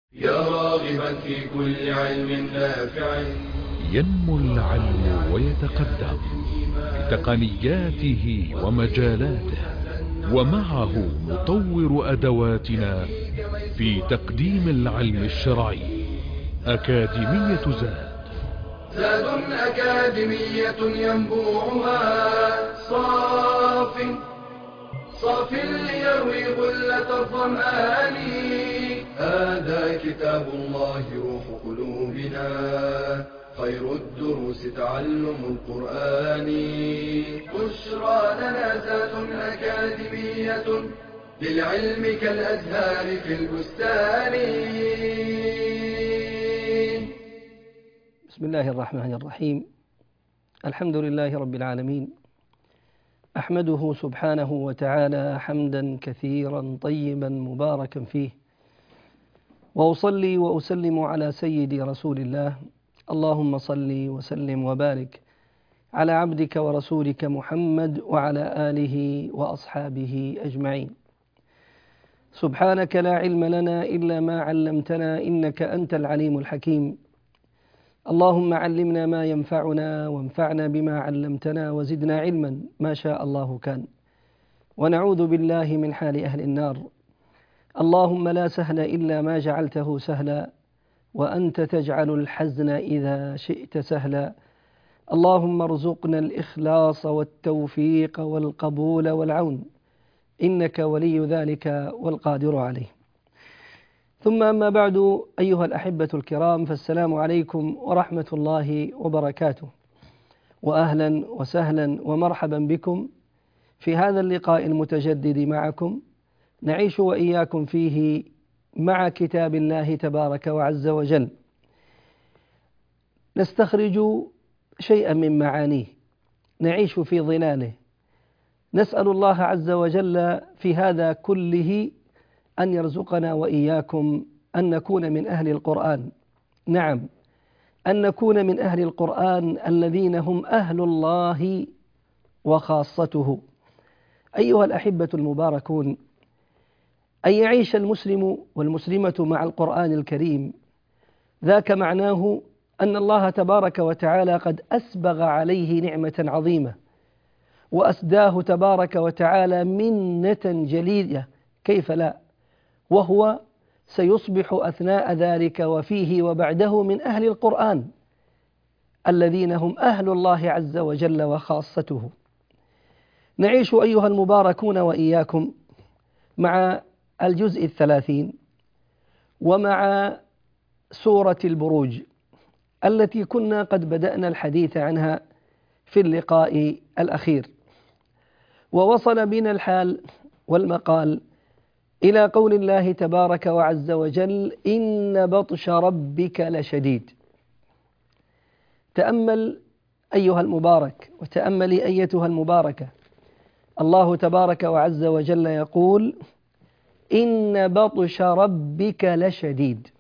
يا راغبا في كل علم نافع. ينمو العلم ويتقدم بتقنياته ومجالاته، ومعه نطور أدواتنا في تقديم العلم الشرعي. أكاديمية زاد أكاديمية ينبوعها صاف ليروي غلة الظمآن. هذا كتاب الله روح قلوبنا، خير الدروس تعلم القرآن. بشرى لنا زاد أكاديمية للعلم كالأزهار في البستان. بسم الله الرحمن الرحيم. الحمد لله رب العالمين، أحمده سبحانه وتعالى حمدا كثيرا طيبا مباركا فيه، وأصلي وأسلم على سيدي رسول الله. اللهم صل وسلم وبارك على عبدك ورسولك محمد وعلى آله وأصحابه أجمعين. سبحانك لا علم لنا إلا ما علمتنا، إنك أنت العليم الحكيم. اللهم علمنا ما ينفعنا وانفعنا بما علمتنا وزدنا علما، ما شاء الله كان. ونعوذ بالله من حال أهل النار. اللهم لا سهل إلا ما جعلته سهلا، وأنت تجعل الحزن إذا شئت سهلا. اللهم ارزقنا الإخلاص والتوفيق والقبول والعون، إنك ولي ذلك والقادر عليه. ثم أما بعد، أيها الأحبة الكرام، فالسلام عليكم ورحمة الله وبركاته، وأهلا وسهلا ومرحبا بكم في هذا اللقاء المتجدد معكم، نعيش وإياكم فيه مع كتاب الله تبارك وعز وجل، نستخرج شيئا من معانيه، نعيش في ظلاله. نسأل الله عز وجل في هذا كله أن يرزقنا وإياكم أن نكون من أهل القرآن. نعم، أن نكون من أهل القرآن الذين هم أهل الله وخاصته. أيها الأحبة المباركون، أن يعيش المسلم والمسلمة مع القرآن الكريم، ذاك معناه أن الله تبارك وتعالى قد أسبغ عليه نعمة عظيمة، وأسداه تبارك وتعالى منة جليلة، كيف لا، وهو سيصبح أثناء ذلك وفيه وبعده من أهل القرآن الذين هم أهل الله عز وجل وخاصته. نعيش أيها المباركون وإياكم مع الجزء 30 ومع سورة البروج التي كنا قد بدأنا الحديث عنها في اللقاء الأخير، ووصل بنا الحال والمقال إلى قول الله تبارك وعز وجل: إن بطش ربك لشديد. تأمل أيها المبارك، وتأملي أيتها المباركة، الله تبارك وعز وجل يقول: إن بطش ربك لشديد.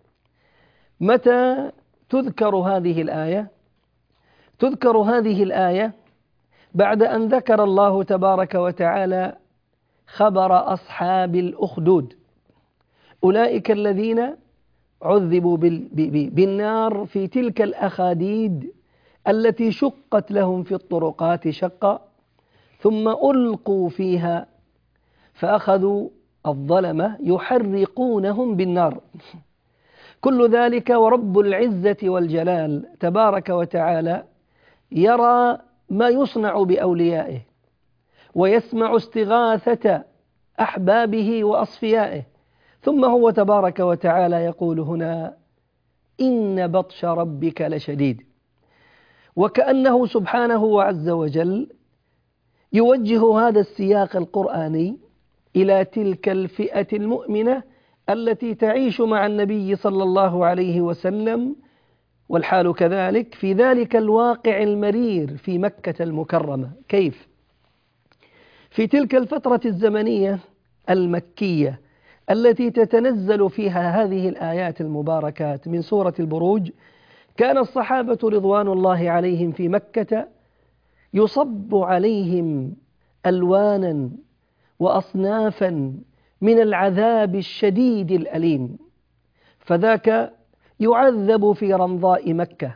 متى تذكر هذه الآية؟ تذكر هذه الآية بعد أن ذكر الله تبارك وتعالى خبر أصحاب الأخدود، أولئك الذين عذبوا بالنار في تلك الأخاديد التي شقت لهم في الطرقات شقا، ثم ألقوا فيها فأخذوا الظلمة يحرقونهم بالنار. كل ذلك ورب العزة والجلال تبارك وتعالى يرى ما يصنع بأوليائه، ويسمع استغاثة أحبابه وأصفيائه، ثم هو تبارك وتعالى يقول هنا: إن بطش ربك لشديد. وكأنه سبحانه وعز وجل يوجه هذا السياق القرآني إلى تلك الفئة المؤمنة التي تعيش مع النبي صلى الله عليه وسلم، والحال كذلك في ذلك الواقع المرير في مكة المكرمة. كيف؟ في تلك الفترة الزمنية المكية التي تتنزل فيها هذه الآيات المباركات من سورة البروج، كان الصحابة رضوان الله عليهم في مكة يصب عليهم ألوانا وأصنافا من العذاب الشديد الأليم، فذاك يعذب في رمضاء مكة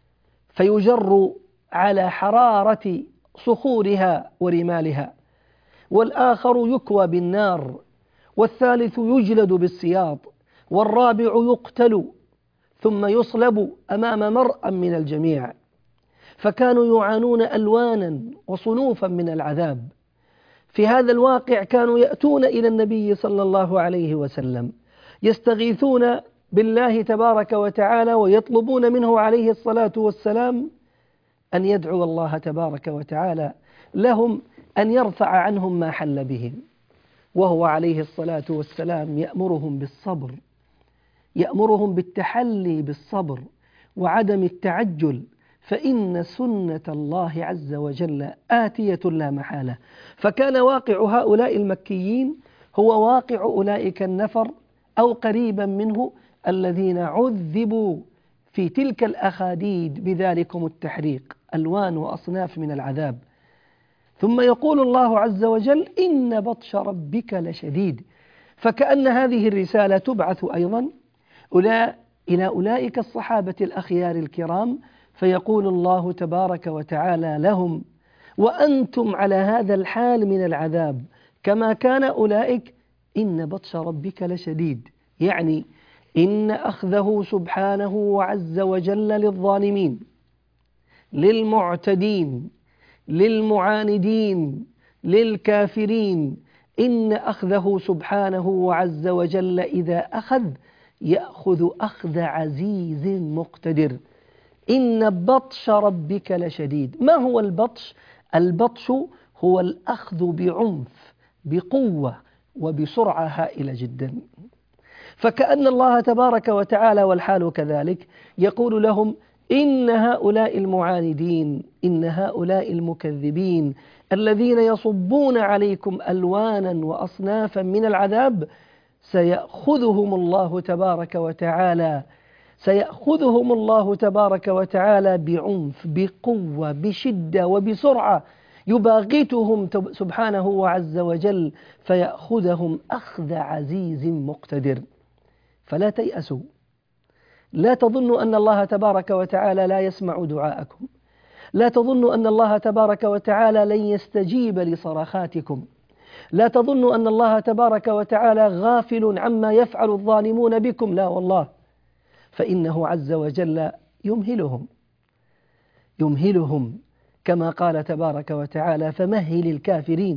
فيجر على حرارة صخورها ورمالها، والآخر يكوى بالنار، والثالث يجلد بالسياط، والرابع يقتل ثم يصلب أمام مرأى من الجميع. فكانوا يعانون ألوانا وصنوفا من العذاب. في هذا الواقع كانوا يأتون إلى النبي صلى الله عليه وسلم يستغيثون بالله تبارك وتعالى ويطلبون منه عليه الصلاة والسلام أن يدعو الله تبارك وتعالى لهم أن يرفع عنهم ما حل بهم، وهو عليه الصلاة والسلام يأمرهم بالصبر، يأمرهم بالتحلي بالصبر وعدم التعجل، فإن سنة الله عز وجل آتية لا محالة. فكان واقع هؤلاء المكيين هو واقع أولئك النفر أو قريبا منه الذين عذبوا في تلك الأخاديد بذلكم التحريق، ألوان وأصناف من العذاب. ثم يقول الله عز وجل: إن بطش ربك لشديد. فكأن هذه الرسالة تبعث أيضا إلى أولئك الصحابة الأخيار الكرام، فيقول الله تبارك وتعالى لهم: وأنتم على هذا الحال من العذاب كما كان أولئك، إن بطش ربك لشديد، يعني إن أخذه سبحانه وعز وجل للظالمين، للمعتدين، للمعاندين، للكافرين، إن أخذه سبحانه وعز وجل إذا أخذ يأخذ أخذ عزيز مقتدر. إن بطش ربك لشديد. ما هو البطش؟ البطش هو الأخذ بعنف، بقوة وبسرعة هائلة جدا. فكأن الله تبارك وتعالى والحال كذلك يقول لهم: إن هؤلاء المعاندين، إن هؤلاء المكذبين الذين يصبون عليكم ألوانا وأصنافا من العذاب سيأخذهم الله تبارك وتعالى بعنف، بقوة، بشدة وبسرعة، يباغتهم سبحانه وعز وجل فيأخذهم أخذ عزيز مقتدر. فلا تيأسوا، لا تظنوا أن الله تبارك وتعالى لا يسمع دعاءكم، لا تظنوا أن الله تبارك وتعالى لن يستجيب لصرخاتكم، لا تظنوا أن الله تبارك وتعالى غافل عما يفعل الظالمون بكم، لا والله، فإنه عز وجل يمهلهم كما قال تبارك وتعالى: فمهل الكافرين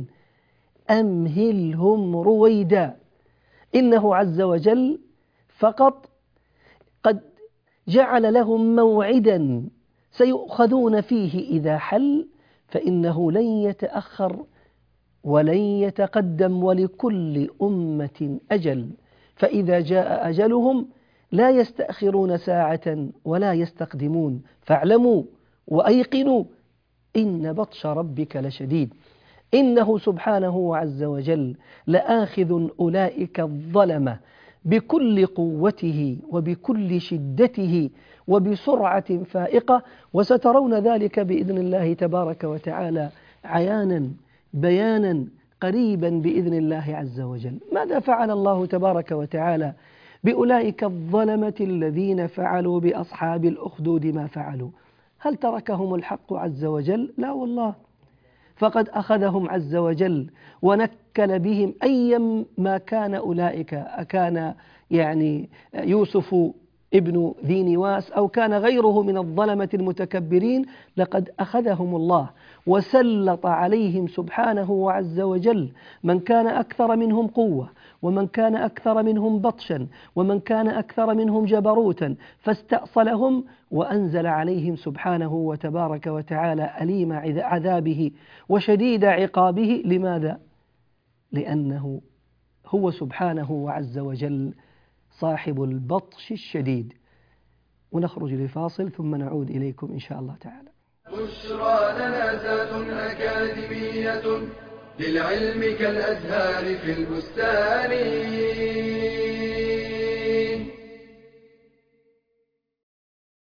أمهلهم رويدا. إنه عز وجل فقط قد جعل لهم موعدا سيؤخذون فيه إذا حل، فإنه لن يتأخر ولن يتقدم، ولكل أمة أجل، فإذا جاء أجلهم لا يستأخرون ساعة ولا يستقدمون. فاعلموا وأيقنوا إن بطش ربك لشديد. إنه سبحانه عز وجل لآخذ أولئك الظلمة بكل قوته وبكل شدته وبسرعة فائقة، وسترون ذلك بإذن الله تبارك وتعالى عيانا بيانا قريبا بإذن الله عز وجل. ماذا فعل الله تبارك وتعالى بأولئك الظلمة الذين فعلوا بأصحاب الأخدود ما فعلوا؟ هل تركهم الحق عز وجل؟ لا والله، فقد أخذهم عز وجل ونكل بهم أيا ما كان أولئك، أكان يعني يوسف ابن ذي نواس أو كان غيره من الظلمة المتكبرين، لقد أخذهم الله وسلط عليهم سبحانه وعز وجل من كان أكثر منهم قوة، ومن كان أكثر منهم بطشا، ومن كان أكثر منهم جبروتا، فاستأصلهم وأنزل عليهم سبحانه وتبارك وتعالى أليم عذابه وشديد عقابه. لماذا؟ لأنه هو سبحانه وعز وجل صاحب البطش الشديد. ونخرج لفاصل ثم نعود إليكم إن شاء الله تعالى. بشرى لنا ذات أكاديمية للعلم كالأزهار في البستان.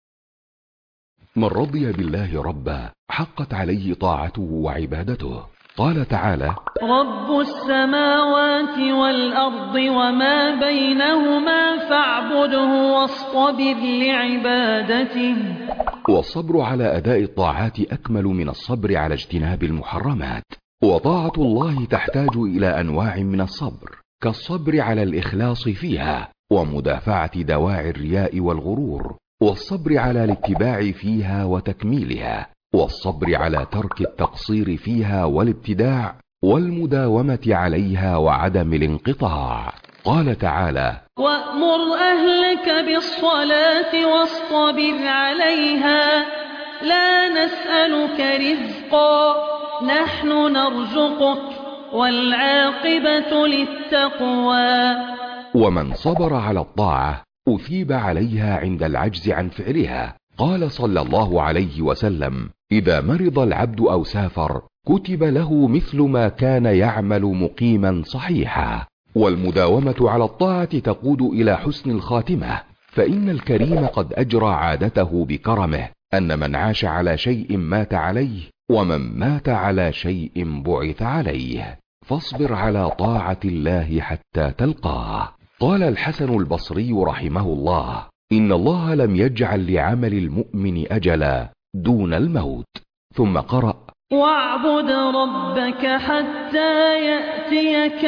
من رضي بالله ربا حقت عليه طاعته وعبادته، قال تعالى: رب السماوات والأرض وما بينهما فاعبده واصطبر لعبادته. والصبر على أداء الطاعات أكمل من الصبر على اجتناب المحرمات، وطاعة الله تحتاج إلى أنواع من الصبر، كالصبر على الإخلاص فيها ومدافعة دواعي الرياء والغرور، والصبر على الاتباع فيها وتكميلها، والصبر على ترك التقصير فيها والابتداع، والمداومة عليها وعدم الانقطاع. قال تعالى: وأمر أهلك بالصلاة واصطبر عليها لا نسألك رزقا نحن نرزقك والعاقبة للتقوى. ومن صبر على الطاعة أثيب عليها عند العجز عن فعلها. قال صلى الله عليه وسلم: إذا مرض العبد أو سافر كتب له مثل ما كان يعمل مقيما صحيحا. والمداومة على الطاعة تقود إلى حسن الخاتمة، فإن الكريم قد أجرى عادته بكرمه أن من عاش على شيء مات عليه، ومن مات على شيء بعث عليه. فاصبر على طاعة الله حتى تلقاه. قال الحسن البصري رحمه الله: إن الله لم يجعل لعمل المؤمن أجلا دون الموت. ثم قرأ: واعبد ربك حتى يأتيك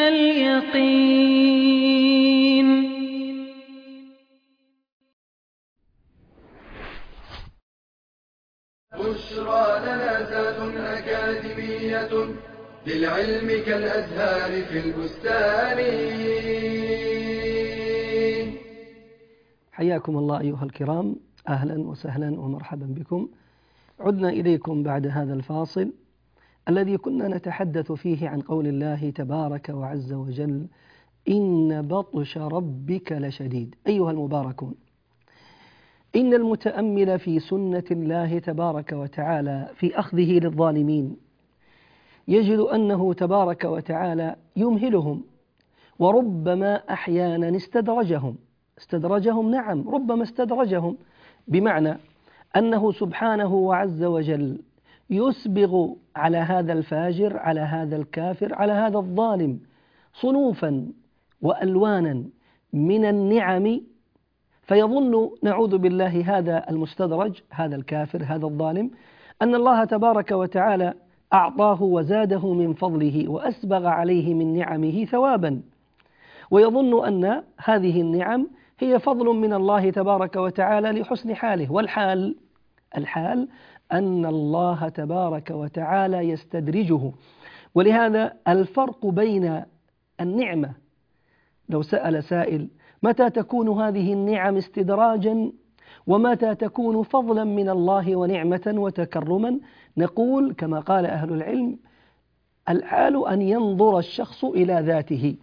اليقين. بشرى لنا ذات أكاديمية للعلم كالأزهار في البستان. حياكم الله أيها الكرام، أهلا وسهلا ومرحبا بكم. عدنا إليكم بعد هذا الفاصل الذي كنا نتحدث فيه عن قول الله تبارك وعز وجل: إن بطش ربك لشديد. أيها المباركون، إن المتأمل في سنة الله تبارك وتعالى في أخذه للظالمين يجد أنه تبارك وتعالى يمهلهم، وربما أحيانا استدرجهم، نعم ربما استدرجهم، بمعنى أنه سبحانه وعز وجل يسبغ على هذا الفاجر، على هذا الكافر، على هذا الظالم صنوفا وألوانا من النعم، فيظن نعوذ بالله هذا المستدرج، هذا الكافر، هذا الظالم، أن الله تبارك وتعالى أعطاه وزاده من فضله وأسبغ عليه من نعمه ثوابا، ويظن أن هذه النعم هي فضل من الله تبارك وتعالى لحسن حاله. والحال أن الله تبارك وتعالى يستدرجه. ولهذا الفرق بين النعمة، لو سأل سائل متى تكون هذه النعم استدراجا ومتى تكون فضلا من الله ونعمة وتكرما، نقول كما قال أهل العلم: الحال أن ينظر الشخص إلى ذاته،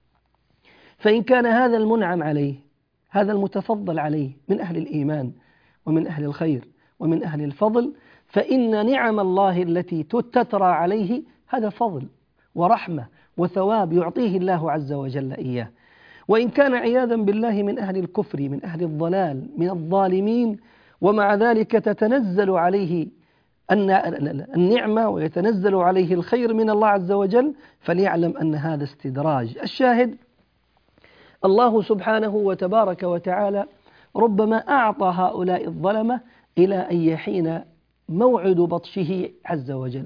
فإن كان هذا المنعم عليه، هذا المتفضل عليه من أهل الإيمان ومن أهل الخير ومن أهل الفضل، فإن نعم الله التي تترى عليه هذا فضل ورحمة وثواب يعطيه الله عز وجل إياه. وإن كان عياذا بالله من أهل الكفر، من أهل الضلال، من الظالمين، ومع ذلك تتنزل عليه النعمة ويتنزل عليه الخير من الله عز وجل، فليعلم أن هذا استدراج. الشاهد الله سبحانه وتبارك وتعالى ربما أعطى هؤلاء الظلمة إلى أن يحين موعد بطشه عز وجل.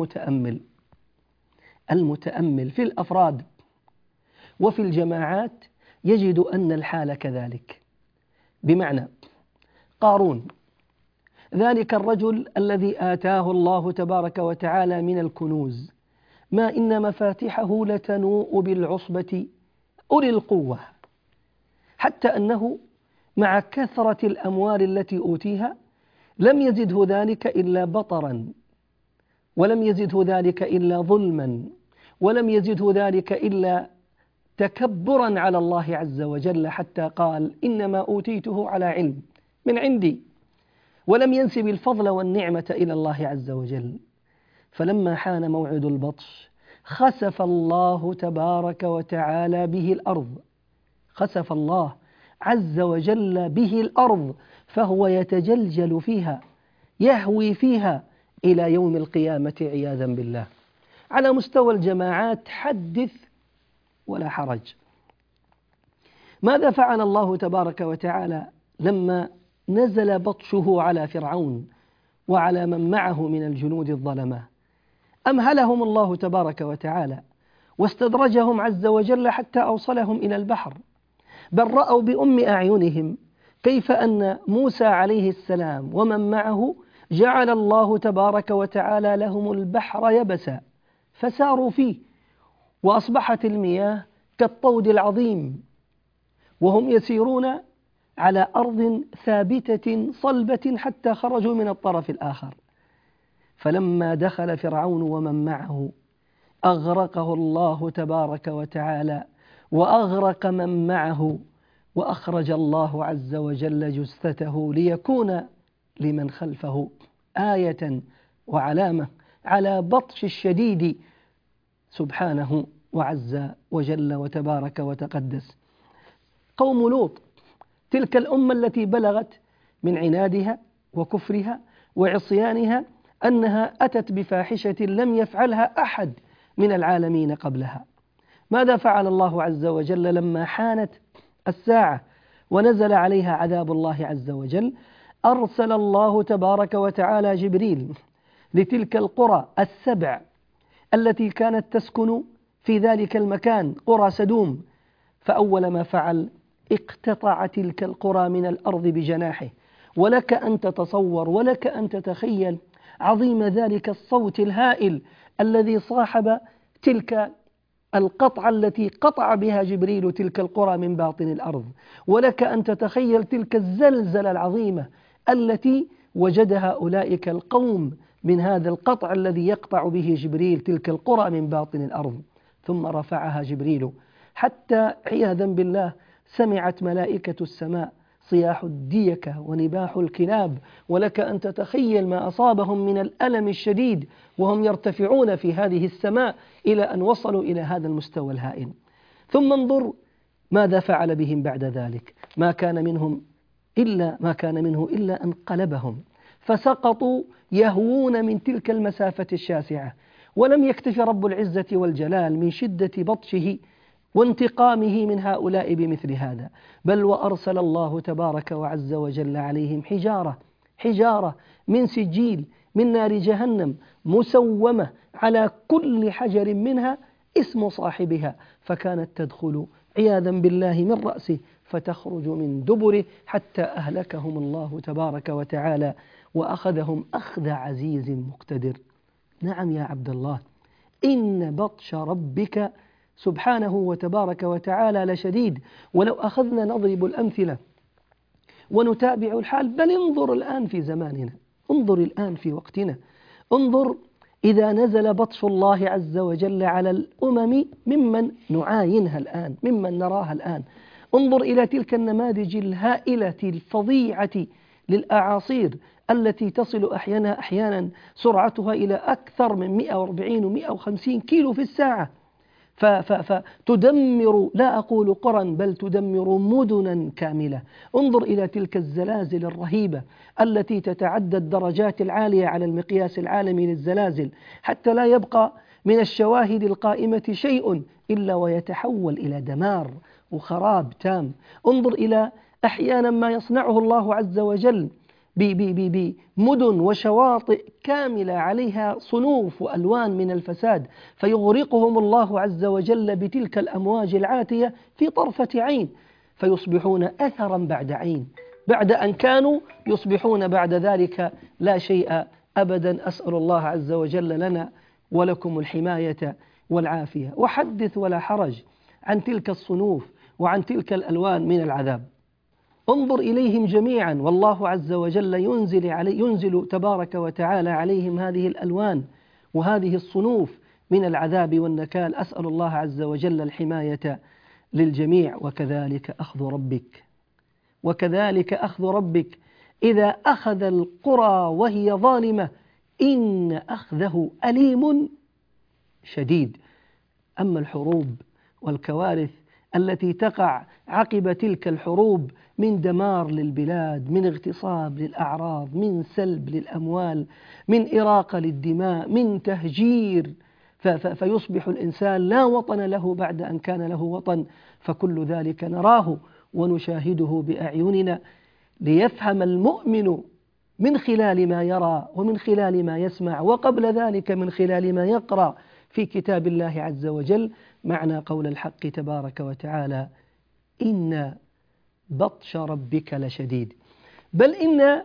والمتأمل في الأفراد وفي الجماعات يجد أن الحال كذلك. بمعنى قارون، ذلك الرجل الذي آتاه الله تبارك وتعالى من الكنوز ما إن مفاتحه لتنوء بالعصبة أولي القوة، حتى أنه مع كثرة الأموال التي أوتيها لم يزده ذلك إلا بطرا، ولم يزده ذلك إلا ظلما، ولم يزده ذلك إلا تكبرا على الله عز وجل، حتى قال: إنما أوتيته على علم من عندي، ولم ينسب الفضل والنعمة إلى الله عز وجل. فلما حان موعد البطش خسف الله تبارك وتعالى به الأرض، خسف الله عز وجل به الأرض، فهو يتجلجل فيها، يهوي فيها إلى يوم القيامة عياذا بالله. على مستوى الجماعات حدث ولا حرج. ماذا فعل الله تبارك وتعالى لما نزل بطشه على فرعون وعلى من معه من الجنود الظلمة؟ أمهلهم الله تبارك وتعالى واستدرجهم عز وجل حتى أوصلهم إلى البحر، بل رأوا بأم أعينهم كيف أن موسى عليه السلام ومن معه جعل الله تبارك وتعالى لهم البحر يبسا فساروا فيه، وأصبحت المياه كالطود العظيم وهم يسيرون على أرض ثابتة صلبة حتى خرجوا من الطرف الآخر. فلما دخل فرعون ومن معه أغرقه الله تبارك وتعالى وأغرق من معه، وأخرج الله عز وجل جثته ليكون لمن خلفه آية وعلامة على بطش الشديد سبحانه وعز وجل وتبارك وتقدس. قوم لوط، تلك الأمة التي بلغت من عنادها وكفرها وعصيانها أنها أتت بفاحشة لم يفعلها أحد من العالمين قبلها. ماذا فعل الله عز وجل لما حانت الساعة ونزل عليها عذاب الله عز وجل؟ أرسل الله تبارك وتعالى جبريل لتلك القرى السبع التي كانت تسكن في ذلك المكان، قرى سدوم، فأول ما فعل اقتطع تلك القرى من الأرض بجناحه. ولك أن تتصور ولك أن تتخيل عظيم ذلك الصوت الهائل الذي صاحب تلك القطعة التي قطع بها جبريل تلك القرى من باطن الأرض، ولك أن تتخيل تلك الزلزلة العظيمة التي وجدها أولئك القوم من هذا القطع الذي يقطع به جبريل تلك القرى من باطن الأرض. ثم رفعها جبريل حتى عياذا بالله سمعت ملائكة السماء صياح الديكة ونباح الكلاب، ولك أن تتخيل ما أصابهم من الألم الشديد وهم يرتفعون في هذه السماء إلى أن وصلوا إلى هذا المستوى الهائل. ثم انظر ماذا فعل بهم بعد ذلك. ما كان منه إلا أن قلبهم فسقطوا يهوون من تلك المسافة الشاسعة. ولم يكتف رب العزة والجلال من شدة بطشه وانتقامه من هؤلاء بمثل هذا، بل وأرسل الله تبارك وعز وجل عليهم حجارة من سجيل من نار جهنم مسومة على كل حجر منها اسم صاحبها، فكانت تدخل عياذا بالله من رأسه فتخرج من دبره حتى أهلكهم الله تبارك وتعالى وأخذهم أخذ عزيز مقتدر. نعم يا عبد الله، إن بطش ربك سبحانه وتبارك وتعالى لشديد. ولو أخذنا نضرب الأمثلة ونتابع الحال، بل انظر الآن في زماننا، انظر الآن في وقتنا، انظر إذا نزل بطش الله عز وجل على الأمم ممن نعاينها الآن، ممن نراها الآن، انظر إلى تلك النماذج الهائلة الفظيعة للأعاصير التي تصل أحيانا سرعتها إلى أكثر من 140 و150 كيلو في الساعة، فتدمر لا أقول قرى بل تدمر مدنا كاملة. انظر إلى تلك الزلازل الرهيبة التي تتعدى الدرجات العالية على المقياس العالمي للزلازل، حتى لا يبقى من الشواهد القائمة شيء إلا ويتحول إلى دمار وخراب تام. انظر إلى أحيانا ما يصنعه الله عز وجل بمدن وشواطئ كاملة عليها صنوف وألوان من الفساد، فيغرقهم الله عز وجل بتلك الأمواج العاتية في طرفة عين، فيصبحون أثرا بعد عين، بعد أن كانوا يصبحون بعد ذلك لا شيء أبدا. أسأل الله عز وجل لنا ولكم الحماية والعافية. وحدث ولا حرج عن تلك الصنوف وعن تلك الألوان من العذاب. انظر إليهم جميعا، والله عز وجل ينزل تبارك وتعالى عليهم هذه الألوان وهذه الصنوف من العذاب والنكال. أسأل الله عز وجل الحماية للجميع. وكذلك أخذ ربك إذا أخذ القرى وهي ظالمة إن أخذه أليم شديد. أما الحروب والكوارث التي تقع عقب تلك الحروب من دمار للبلاد، من اغتصاب للأعراض، من سلب للأموال، من إراقة للدماء، من تهجير فيصبح الإنسان لا وطن له بعد أن كان له وطن. فكل ذلك نراه ونشاهده بأعيننا، ليفهم المؤمن من خلال ما يرى ومن خلال ما يسمع، وقبل ذلك من خلال ما يقرأ في كتاب الله عز وجل معنى قول الحق تبارك وتعالى: إن بطش ربك لشديد. بل إن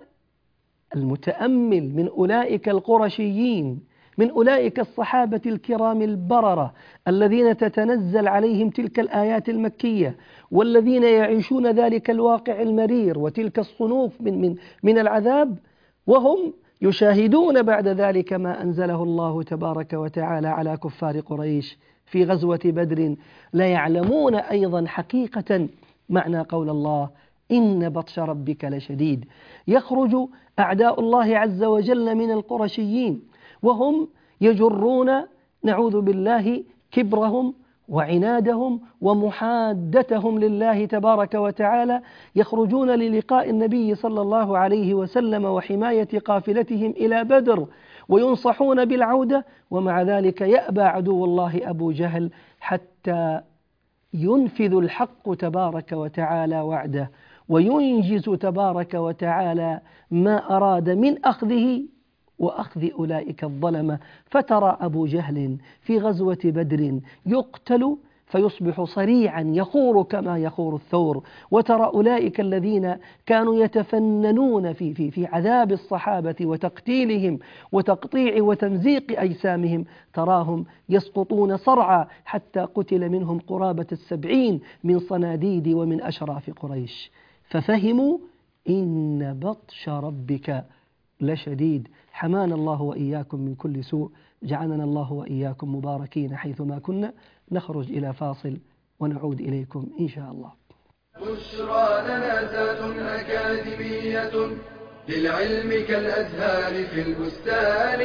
المتأمل من أولئك القرشيين، من أولئك الصحابة الكرام البررة الذين تتنزل عليهم تلك الآيات المكية، والذين يعيشون ذلك الواقع المرير وتلك الصنوف من العذاب، وهم يشاهدون بعد ذلك ما أنزله الله تبارك وتعالى على كفار قريش في غزوة بدر، لا يعلمون أيضا حقيقة معنى قول الله: إن بطش ربك لشديد. يخرج أعداء الله عز وجل من القرشيين وهم يجرون، نعوذ بالله، كبرهم وعنادهم ومحادتهم لله تبارك وتعالى، يخرجون للقاء النبي صلى الله عليه وسلم وحماية قافلتهم إلى بدر، وينصحون بالعودة، ومع ذلك يأبى عدو الله أبو جهل حتى ينفذ الحق تبارك وتعالى وعده، وينجز تبارك وتعالى ما أراد من أخذه وأخذ أولئك الظلمة. فترى أبو جهل في غزوة بدر يقتل فيصبح صريعا يخور كما يخور الثور، وترى أولئك الذين كانوا يتفننون في عذاب الصحابة وتقتيلهم وتقطيع وتمزيق أجسامهم، تراهم يسقطون صرعى حتى قتل منهم قرابة 70 من صناديد ومن أشراف قريش. ففهموا إن بطش ربك لشديد. حمانا الله وإياكم من كل سوء، جعلنا الله وإياكم مباركين حيثما كنا. نخرج إلى فاصل ونعود إليكم إن شاء الله. بشرى لنا ذات أكاديمية للعلم كالأزهار في البستان.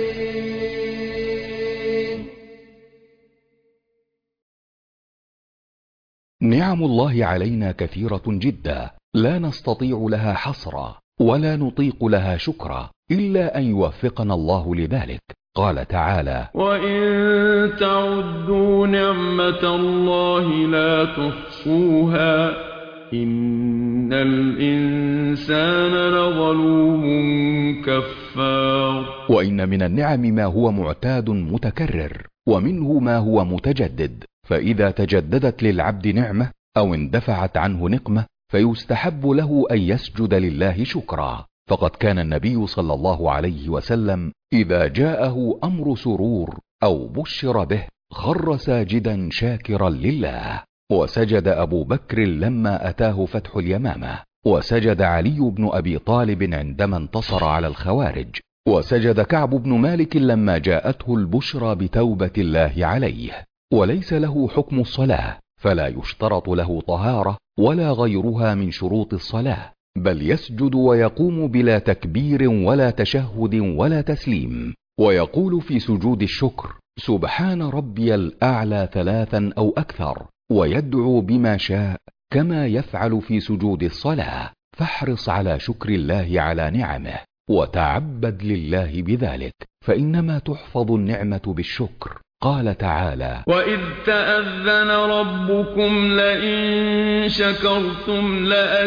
نعم الله علينا كثيرة جدا لا نستطيع لها حصرا ولا نطيق لها شكرا إلا أن يوفقنا الله لذلك. قال تعالى: وإن تعدوا نعمة الله لا تحصوها إن الإنسان لظلوم كفار. وإن من النعم ما هو معتاد متكرر، ومنه ما هو متجدد، فإذا تجددت للعبد نعمة أو اندفعت عنه نقمة فيستحب له أن يسجد لله شكرا. فقد كان النبي صلى الله عليه وسلم إذا جاءه أمر سرور أو بشر به خر ساجدا شاكرا لله. وسجد أبو بكر لما أتاه فتح اليمامة، وسجد علي بن أبي طالب عندما انتصر على الخوارج، وسجد كعب بن مالك لما جاءته البشرى بتوبة الله عليه. وليس له حكم الصلاة، فلا يشترط له طهارة ولا غيرها من شروط الصلاة، بل يسجد ويقوم بلا تكبير ولا تشهد ولا تسليم، ويقول في سجود الشكر: سبحان ربي الأعلى 3 أو أكثر، ويدعو بما شاء كما يفعل في سجود الصلاة. فاحرص على شكر الله على نعمه وتعبد لله بذلك، فإنما تحفظ النعمة بالشكر. قال تعالى: وإذ تأذن ربكم لئن شكرتم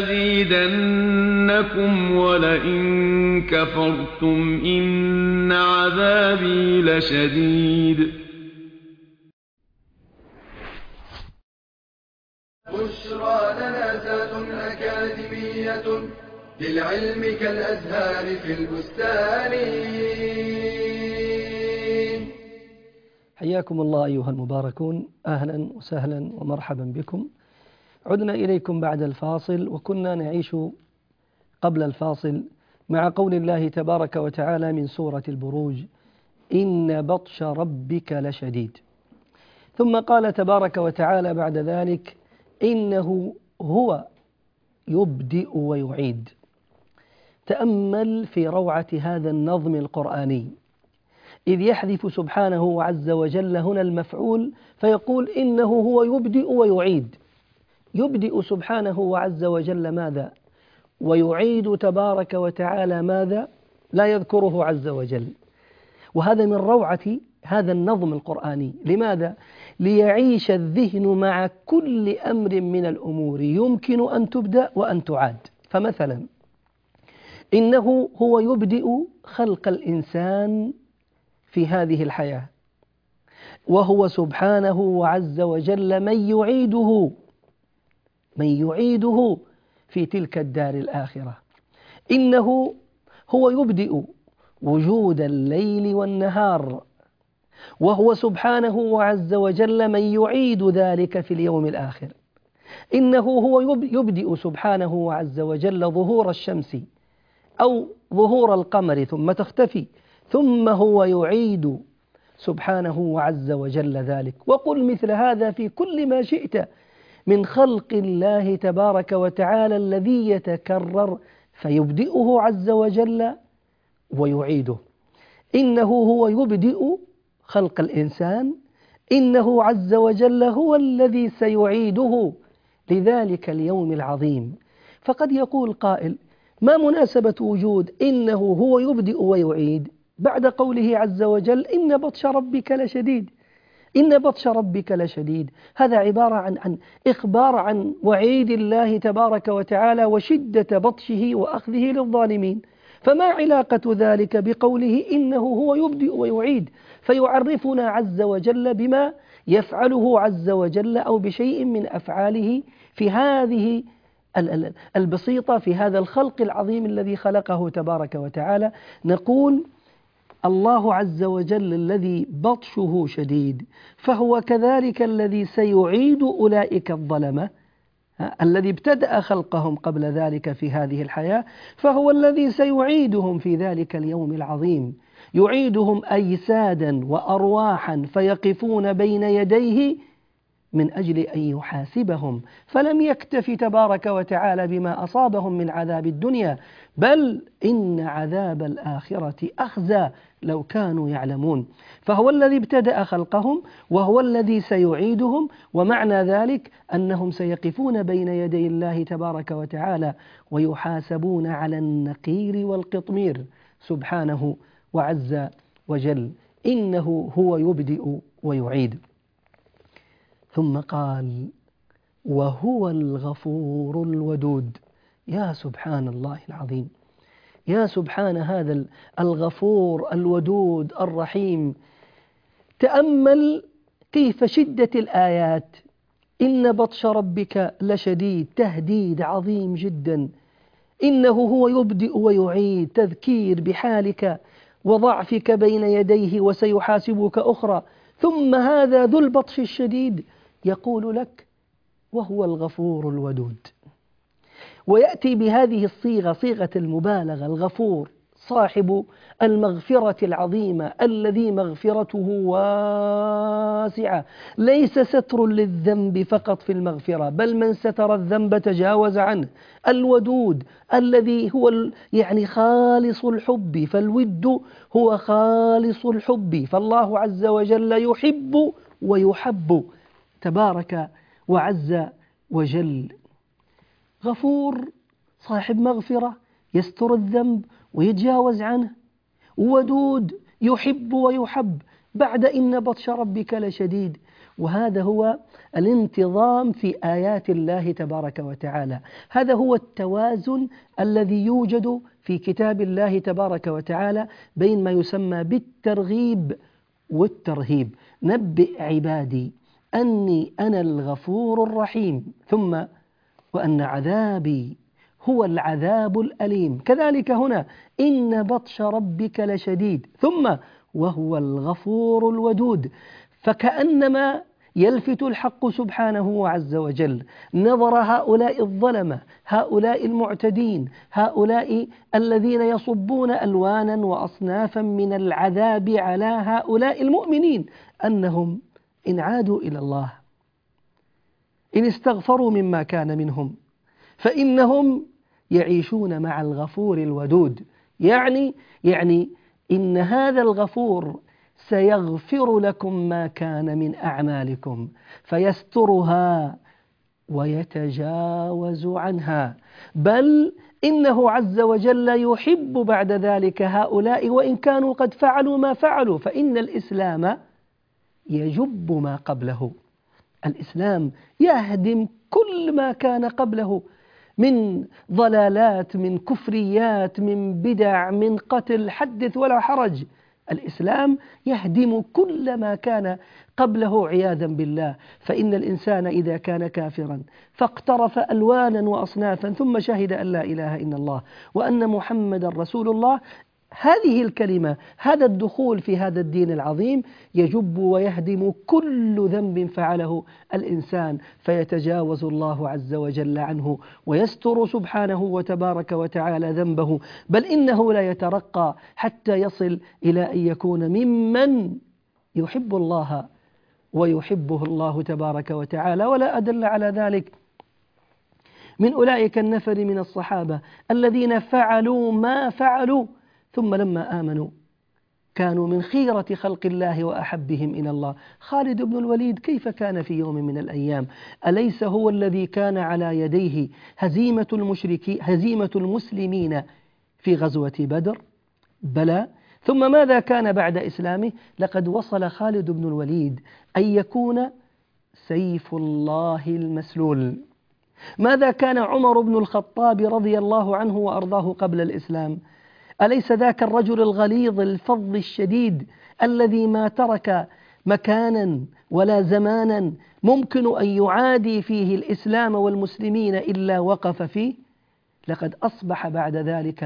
لأزيدنكم ولئن كفرتم إن عذابي لشديد. بشرى لنا ذات أكاديمية للعلم كالأزهار في البستان. حياكم الله أيها المباركون، أهلا وسهلا ومرحبا بكم. عدنا إليكم بعد الفاصل، وكنا نعيش قبل الفاصل مع قول الله تبارك وتعالى من سورة البروج: إن بطش ربك لشديد. ثم قال تبارك وتعالى بعد ذلك: إنه هو يبدئ ويعيد. تأمل في روعة هذا النظم القرآني، إذ يحذف سبحانه عز وجل هنا المفعول فيقول إنه هو يبدئ ويعيد. يبدئ سبحانه عز وجل ماذا؟ ويعيد تبارك وتعالى ماذا؟ لا يذكره عز وجل. وهذا من روعة هذا النظم القرآني. لماذا؟ ليعيش الذهن مع كل أمر من الأمور يمكن أن تبدأ وأن تعاد. فمثلا إنه هو يبدئ خلق الإنسان في هذه الحياة، وهو سبحانه وعز وجل من يعيده في تلك الدار الآخرة. إنه هو يبدئ وجود الليل والنهار، وهو سبحانه وعز وجل من يعيد ذلك في اليوم الآخر. إنه هو يبدئ سبحانه وعز وجل ظهور الشمس أو ظهور القمر ثم تختفي، ثم هو يعيد سبحانه وعز وجل ذلك. وقل مثل هذا في كل ما شئت من خلق الله تبارك وتعالى الذي يتكرر فيبدئه عز وجل ويعيده. إنه هو يبدئ خلق الإنسان، إنه عز وجل هو الذي سيعيده لذلك اليوم العظيم. فقد يقول قائل: ما مناسبة وجود إنه هو يبدئ ويعيد بعد قوله عز وجل إن بطش ربك لشديد؟ إن بطش ربك لشديد، هذا عبارة عن إخبار عن وعيد الله تبارك وتعالى وشدة بطشه وأخذه للظالمين. فما علاقة ذلك بقوله إنه هو يبدئ ويعيد؟ فيعرفنا عز وجل بما يفعله عز وجل أو بشيء من أفعاله في هذه البسيطة، في هذا الخلق العظيم الذي خلقه تبارك وتعالى. نقول الله عز وجل الذي بطشه شديد، فهو كذلك الذي سيعيد أولئك الظلمة الذي ابتدأ خلقهم قبل ذلك في هذه الحياة، فهو الذي سيعيدهم في ذلك اليوم العظيم، يعيدهم أجسادا وأرواحا فيقفون بين يديه من أجل أن يحاسبهم. فلم يكتف تبارك وتعالى بما أصابهم من عذاب الدنيا، بل إن عذاب الآخرة أخزى لو كانوا يعلمون. فهو الذي ابتدأ خلقهم وهو الذي سيعيدهم، ومعنى ذلك أنهم سيقفون بين يدي الله تبارك وتعالى ويحاسبون على النقير والقطمير سبحانه وعز وجل. إنه هو يبدئ ويعيد. ثم قال: وهو الغفور الودود. يا سبحان الله العظيم، يا سبحان هذا الغفور الودود الرحيم. تأمل كيف شدة الآيات. إن بطش ربك لشديد، تهديد عظيم جدا. إنه هو يبدئ ويعيد، تذكير بحالك وضعفك بين يديه وسيحاسبك أخرى. ثم هذا ذو البطش الشديد يقول لك: وهو الغفور الودود. ويأتي بهذه الصيغة، صيغة المبالغة، الغفور صاحب المغفرة العظيمة الذي مغفرته واسعة، ليس ستر للذنب فقط في المغفرة، بل من ستر الذنب تجاوز عنه. الودود الذي هو يعني خالص الحب، فالود هو خالص الحب، فالله عز وجل يحب ويحب تبارك وعز وجل. غفور صاحب مغفرة يستر الذنب ويتجاوز عنه، ودود يحب ويحب بعد إن بطش ربك لشديد. وهذا هو الانتظام في آيات الله تبارك وتعالى، هذا هو التوازن الذي يوجد في كتاب الله تبارك وتعالى بين ما يسمى بالترغيب والترهيب. نبئ عبادي أني أنا الغفور الرحيم، ثم وأن عذابي هو العذاب الأليم. كذلك هنا إن بطش ربك لشديد، ثم وهو الغفور الودود. فكأنما يلفت الحق سبحانه عز وجل نظر هؤلاء الظلمة، هؤلاء المعتدين، هؤلاء الذين يصبون ألوانا وأصنافا من العذاب على هؤلاء المؤمنين، أنهم إن عادوا إلى الله، إن استغفروا مما كان منهم، فإنهم يعيشون مع الغفور الودود. يعني إن هذا الغفور سيغفر لكم ما كان من أعمالكم فيسترها ويتجاوز عنها، بل إنه عز وجل يحب بعد ذلك هؤلاء وإن كانوا قد فعلوا ما فعلوا، فإن الإسلام يجب ما قبله. الإسلام يهدم كل ما كان قبله من ضلالات، من كفريات، من بدع، من قتل، حدث ولا حرج. الإسلام يهدم كل ما كان قبله عياذا بالله. فإن الإنسان إذا كان كافرا فاقترف ألوانا وأصنافا ثم شهد أن لا إله إلا الله وأن محمد رسول الله، هذه الكلمة، هذا الدخول في هذا الدين العظيم يجب ويهدم كل ذنب فعله الإنسان، فيتجاوز الله عز وجل عنه ويستر سبحانه وتبارك وتعالى ذنبه، بل إنه لا يترقى حتى يصل إلى أن يكون ممن يحب الله ويحبه الله تبارك وتعالى. ولا أدل على ذلك من أولئك النفر من الصحابة الذين فعلوا ما فعلوا ثم لما آمنوا كانوا من خيرة خلق الله وأحبهم إلى الله. خالد بن الوليد كيف كان في يوم من الأيام؟ أليس هو الذي كان على يديه هزيمة المسلمين في غزوة بدر؟ بلى. ثم ماذا كان بعد إسلامه؟ لقد وصل خالد بن الوليد أن يكون سيف الله المسلول. ماذا كان عمر بن الخطاب رضي الله عنه وأرضاه قبل الإسلام؟ أليس ذاك الرجل الغليظ الفظ الشديد الذي ما ترك مكانا ولا زمانا ممكن أن يعادي فيه الإسلام والمسلمين إلا وقف فيه؟ لقد أصبح بعد ذلك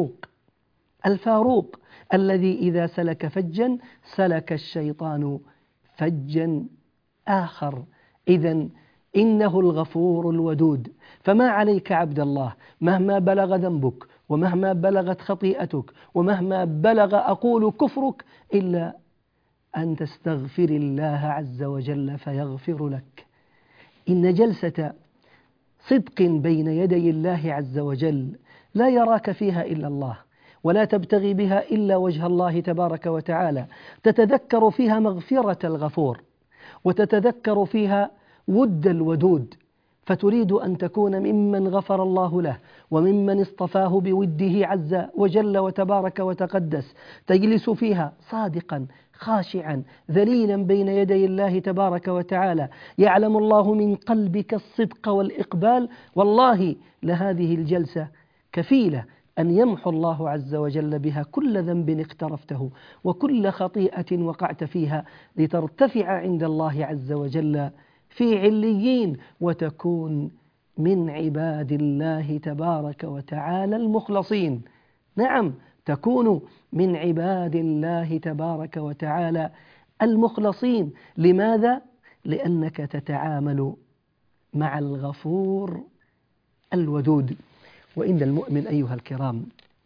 الفاروق الذي إذا سلك فجا سلك الشيطان فجا آخر. إذن إنه الغفور الودود. فما عليك عبد الله مهما بلغ ذنبك ومهما بلغت خطيئتك ومهما بلغ أقول كفرك إلا أن تستغفر الله عز وجل فيغفر لك. إن جلسة صدق بين يدي الله عز وجل لا يراك فيها إلا الله ولا تبتغي بها إلا وجه الله تبارك وتعالى، تتذكر فيها مغفرة الغفور وتتذكر فيها ود الودود، فتريد أن تكون ممن غفر الله له وممن اصطفاه بوده عز وجل وتبارك وتقدس. تجلس فيها صادقا خاشعا ذليلا بين يدي الله تبارك وتعالى، يعلم الله من قلبك الصدق والإقبال. والله لهذه الجلسة كفيلة أن يمحو الله عز وجل بها كل ذنب اقترفته وكل خطيئة وقعت فيها، لترتفع عند الله عز وجل في عليين وتكون من عباد الله تبارك وتعالى المخلصين. نعم، تكون من عباد الله تبارك وتعالى المخلصين. لماذا؟ لأنك تتعامل مع الغفور الودود. وإن المؤمن أيها الكرام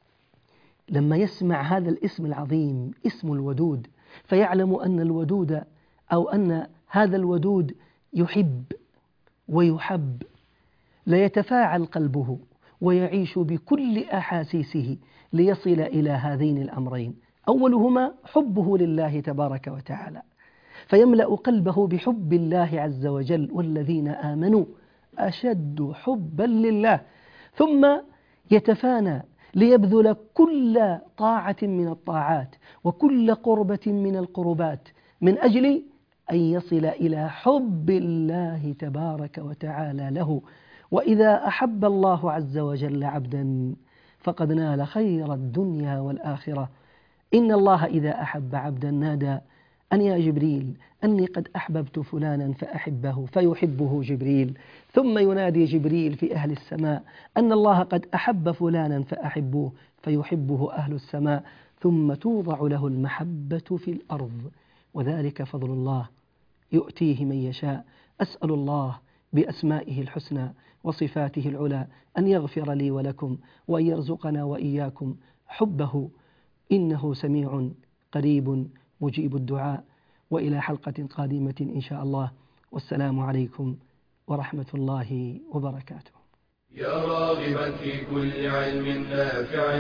لما يسمع هذا الاسم العظيم اسم الودود فيعلم أن الودود أو أن هذا الودود يحب ويحب، لا يتفاعل قلبه ويعيش بكل أحاسيسه ليصل إلى هذين الأمرين. أولهما حبه لله تبارك وتعالى، فيملأ قلبه بحب الله عز وجل، والذين آمنوا أشد حبا لله. ثم يتفانى ليبذل كل طاعة من الطاعات وكل قربة من القربات من أجل أن يصل إلى حب الله تبارك وتعالى له. وإذا أحب الله عز وجل عبدا فقد نال خير الدنيا والآخرة. إن الله إذا أحب عبدا نادى أن يا جبريل أني قد أحببت فلانا فأحبه، فيحبه جبريل. ثم ينادي جبريل في أهل السماء أن الله قد أحب فلانا فأحبوه، فيحبه أهل السماء. ثم توضع له المحبة في الأرض، وذلك فضل الله يؤتيه من يشاء. أسأل الله بأسمائه الحسنى وصفاته العلى أن يغفر لي ولكم وأن يرزقنا وإياكم حبه، إنه سميع قريب مجيب الدعاء. وإلى حلقة قادمة إن شاء الله، والسلام عليكم ورحمة الله وبركاته. يا راغبا في كل علم نافع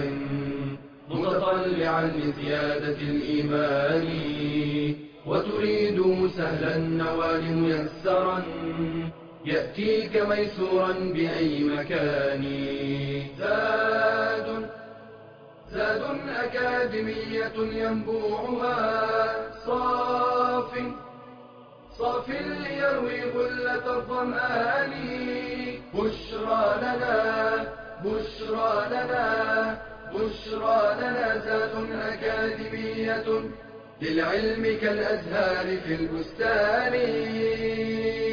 متطلعا لزيادة الإيمان وتريد سهلا النوال ميسرا يأتيك ميسورا بأي مكان. زاد أكاديمية ينبوعها صاف ليروي غلة الظمآن. بشرى لنا زاد أكاديمية للعلم كالأزهار في البستان.